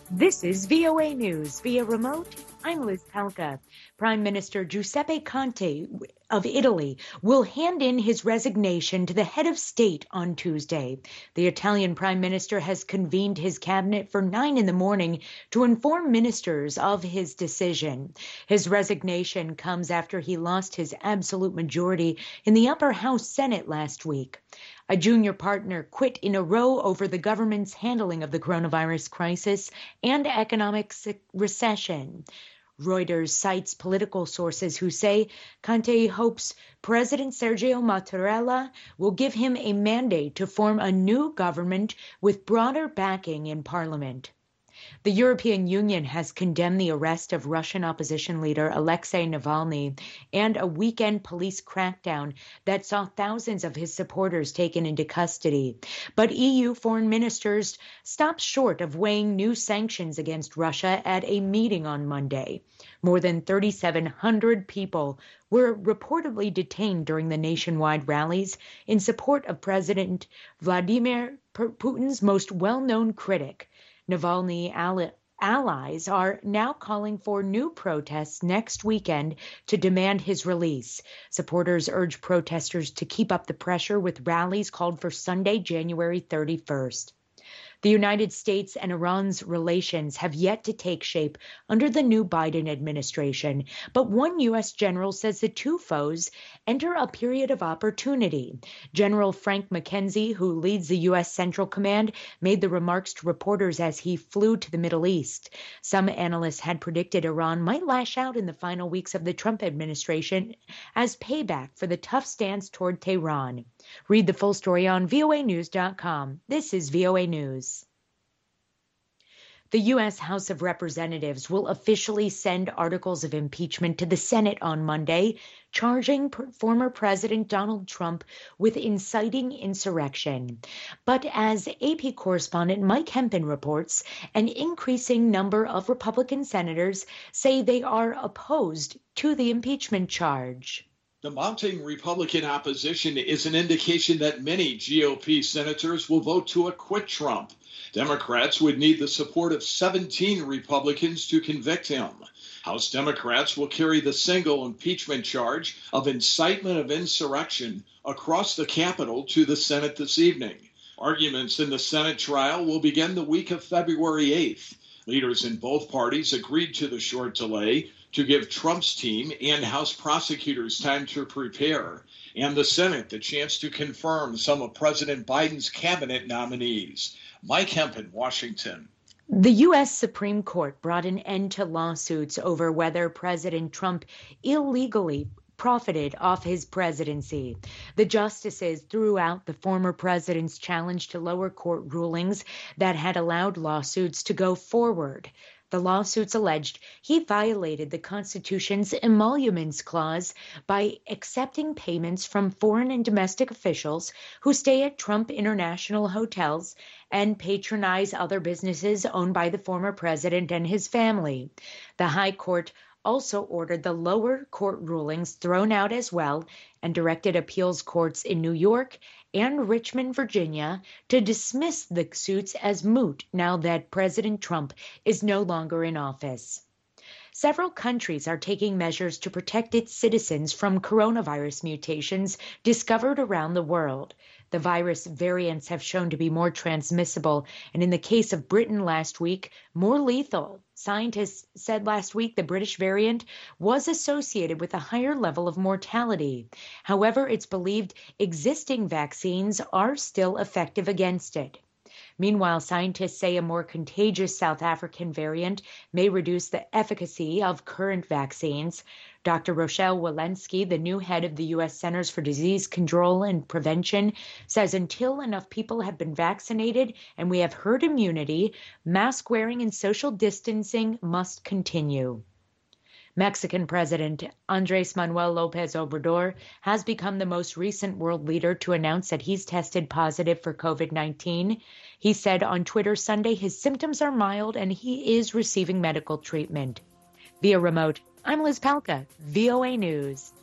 This is VOA News via remote. I'm Liz Palka. Prime Minister Giuseppe Conte of Italy will hand in his resignation to the head of state on Tuesday. The Italian prime minister has convened his cabinet for 9 a.m. to inform ministers of his decision. His resignation comes after he lost his absolute majority in the upper house Senate last week. A junior partner quit in a row over the government's handling of the coronavirus crisis and economic recession. Reuters cites political sources who say Conte hopes President Sergio Mattarella will give him a mandate to form a new government with broader backing in parliament. The European Union has condemned the arrest of Russian opposition leader Alexei Navalny and a weekend police crackdown that saw thousands of his supporters taken into custody. But EU foreign ministers stopped short of weighing new sanctions against Russia at a meeting on Monday. More than 3,700 people were reportedly detained during the nationwide rallies in support of President Vladimir Putin's most well-known critic. Navalny allies are now calling for new protests next weekend to demand his release. Supporters urge protesters to keep up the pressure with rallies called for Sunday, January 31st. The United States and Iran's relations have yet to take shape under the new Biden administration, but one U.S. general says the two foes enter a period of opportunity. General Frank McKenzie, who leads the U.S. Central Command, made the remarks to reporters as he flew to the Middle East. Some analysts had predicted Iran might lash out in the final weeks of the Trump administration as payback for the tough stance toward Tehran. Read the full story on voanews.com. This is VOA News. The U.S. House of Representatives will officially send articles of impeachment to the Senate on Monday, charging former President Donald Trump with inciting insurrection. But as AP correspondent Mike Hempen reports, an increasing number of Republican senators say they are opposed to the impeachment charge. The mounting Republican opposition is an indication that many GOP senators will vote to acquit Trump. Democrats would need the support of 17 Republicans to convict him. House Democrats will carry the single impeachment charge of incitement of insurrection across the Capitol to the Senate this evening. Arguments in the Senate trial will begin the week of February 8th. Leaders in both parties agreed to the short delay to give Trump's team and House prosecutors time to prepare, and the Senate the chance to confirm some of President Biden's cabinet nominees. Mike Hempen, Washington. The U.S. Supreme Court brought an end to lawsuits over whether President Trump illegally profited off his presidency. The justices threw out the former president's challenge to lower court rulings that had allowed lawsuits to go forward. The lawsuits alleged he violated the Constitution's emoluments clause by accepting payments from foreign and domestic officials who stay at Trump International hotels and patronize other businesses owned by the former president and his family. The High Court also ordered the lower court rulings thrown out as well and directed appeals courts in New York and Richmond, Virginia, to dismiss the suits as moot now that President Trump is no longer in office. Several countries are taking measures to protect its citizens from coronavirus mutations discovered around the world. The virus variants have shown to be more transmissible, and in the case of Britain last week, more lethal. Scientists said last week the British variant was associated with a higher level of mortality. However, it's believed existing vaccines are still effective against it. Meanwhile, scientists say a more contagious South African variant may reduce the efficacy of current vaccines. Dr. Rochelle Walensky, the new head of the U.S. Centers for Disease Control and Prevention, says until enough people have been vaccinated and we have herd immunity, mask wearing and social distancing must continue. Mexican President Andrés Manuel López Obrador has become the most recent world leader to announce that he's tested positive for COVID-19. He said on Twitter Sunday his symptoms are mild and he is receiving medical treatment. Via remote, I'm Liz Palka, VOA News.